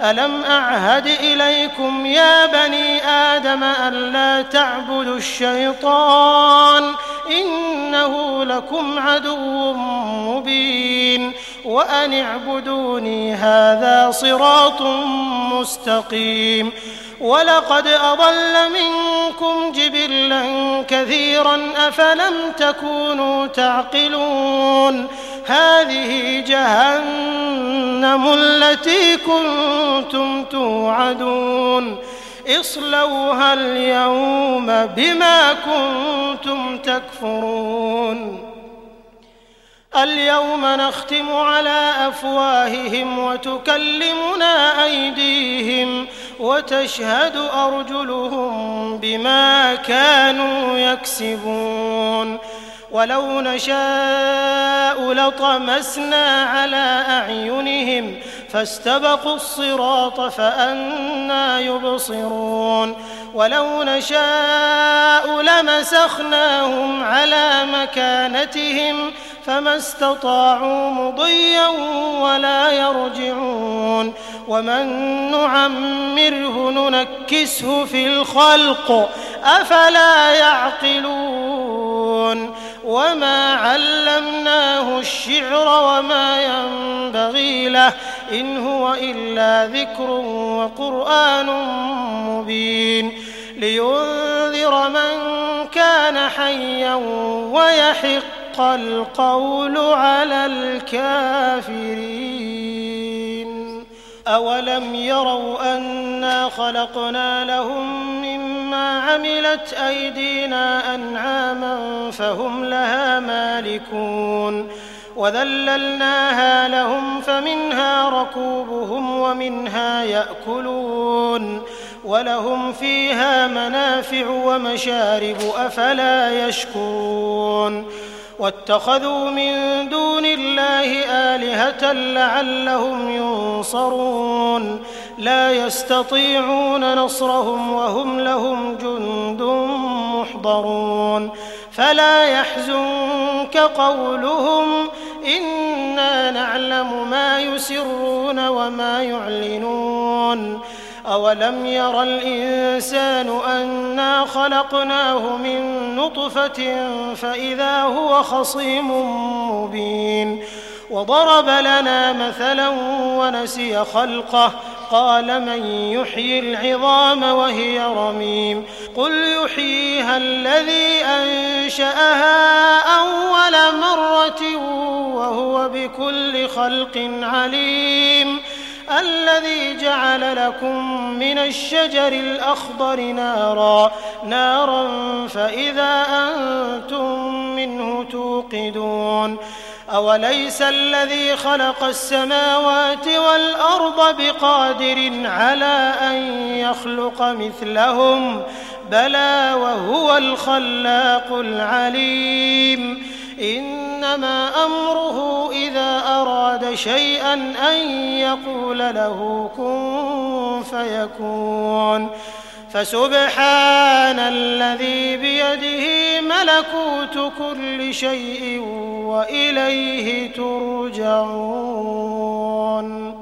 ألم أعهد إليكم يا بني آدم ألا تعبدوا الشيطان إنه لكم عدو مبين وأن اعبدوني هذا صراط مستقيم ولقد أضل منكم جبلا كثيرا أفلم تكونوا تعقلون هذه جهنم التي كنتم توعدون اصلوها اليوم بما كنتم تكفرون اليوم نختم على أفواههم وتكلمنا أيديهم وتشهد أرجلهم بما كانوا يكسبون ولو نشاء لطمسنا على أعينهم فاستبقوا الصراط فأنى يبصرون ولو نشاء لمسخناهم على مكانتهم فما استطاعوا مضيا ولا يرجعون ومن نعمره ننكسه في الخلق أفلا يعقلون وما علمناه الشعر وما ينبغي له إن هو إلا ذكر وقرآن مبين لينذر من كان حيا ويحق القول على الكافرين أولم يروا أنا خلقنا لهم مما عملت أيدينا أنعاما فهم لها مالكون وذللناها لهم فمنها ركوبهم ومنها يأكلون ولهم فيها منافع ومشارب أفلا يشكرون واتخذوا من دون الله آلهة لعلهم ينصرون لا يستطيعون نصرهم وهم لهم جند محضرون فلا يحزنك قولهم إنا نعلم ما يسرون وما يعلنون أولم ير الإنسان أنا خلقناه من نطفة فإذا هو خصيم مبين وضرب لنا مثلا ونسي خلقه قال من يحيي العظام وهي رميم قل يحييها الذي أنشأها أول مرة وهو بكل خلق عليم الذي جعل لكم من الشجر الأخضر نارا فإذا أنتم منه توقدون أوليس الذي خلق السماوات والأرض بقادر على أن يخلق مثلهم بلى وهو الخلاق العليم إنما أمره إذا أراد شيئا أن يقول له كن فيكون فسبحان الذي بيده ملكوت كل شيء وإليه ترجعون